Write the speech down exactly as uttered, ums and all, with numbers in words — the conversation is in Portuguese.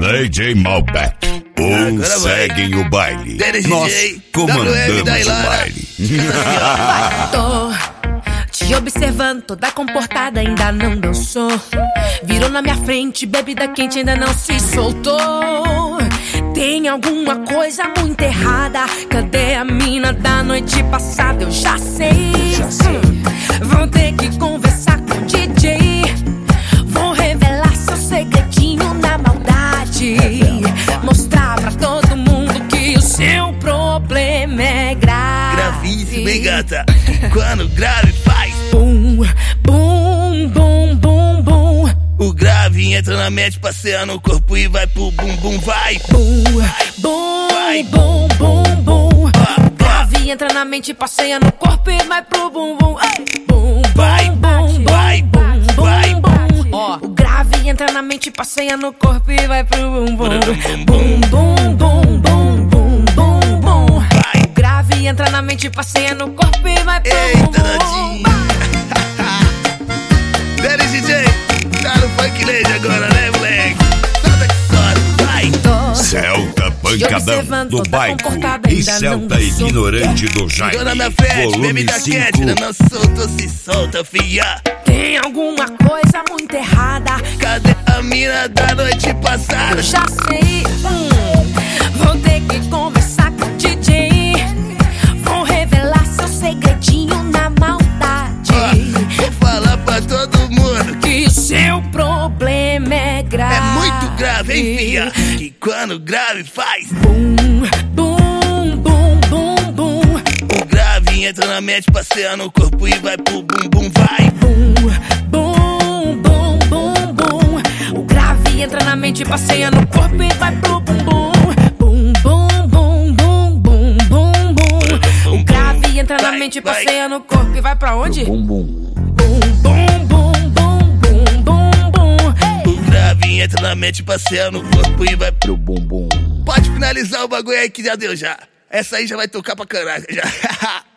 D J Malbec. Um seguem o baile. Nós comandamos o baile. Tô te observando, toda comportada, ainda não dançou. Virou na minha frente, bebida quente, ainda não se soltou. Tem alguma coisa muito errada. Cadê a mina da noite passada? Eu já sei, já sei. Vou ter que conversar com o D J. Vou revelar seu segredinho na maldade. Mostrar pra todo mundo que o seu problema é grave. Gravíssimo, hein, gata? Quando grave faz bum, bum, bum, bum, bum. O grave entra na mente, passeia no corpo e vai pro bum, bum, vai. Bum, bum, vai. Bum, bum, bum. O grave entra na mente, passeia no corpo e vai pro bum, bum. Bum, vai, bum, vai, bum, vai, bum. Ó, o grave entra na mente, passeia no corpo e vai pro bum, bum. Bum, bum, bum, bum, bum, bum, bum. O grave entra na mente, passeia no corpo e vai pro bum, bum. Eita, Daddy D J, tá no funk lady agora, né, moleque? Solta que solta, vai. Celta pancadão do bairro e Celta ignorante do Jaime. Dona na frente, Volume bebida quente, cinco. ainda não soltou, se solta, fia. Tem alguma coisa muito errada. Cadê a mina da noite passada? Eu já sei, hum, vou ter que conversar com o D J. Vou revelar seu segredinho na maldade. Ó, vou falar pra todo mundo que seu problema é grave. É muito grave, hein, fia? Que quando grave faz bum, bum, bum, bum, bum. O grave entra na mente, passeia no corpo e vai pro bum, bum, vai. Bum, bum, bum, bum, bum. O grave entra na mente, passeia no corpo e vai pro bum, bum. Bum, bum, bum, bum, bum, bum, bum. O grave entra na mente, passeia no corpo e vai pra onde? Bum, bum. Bum, bum, bum, bum, bum, bum, bum. O grave entra na mente, passeia no corpo e vai pro bum, bum. Pode finalizar o bagulho aí que já deu já. Essa aí já vai tocar pra caralho já.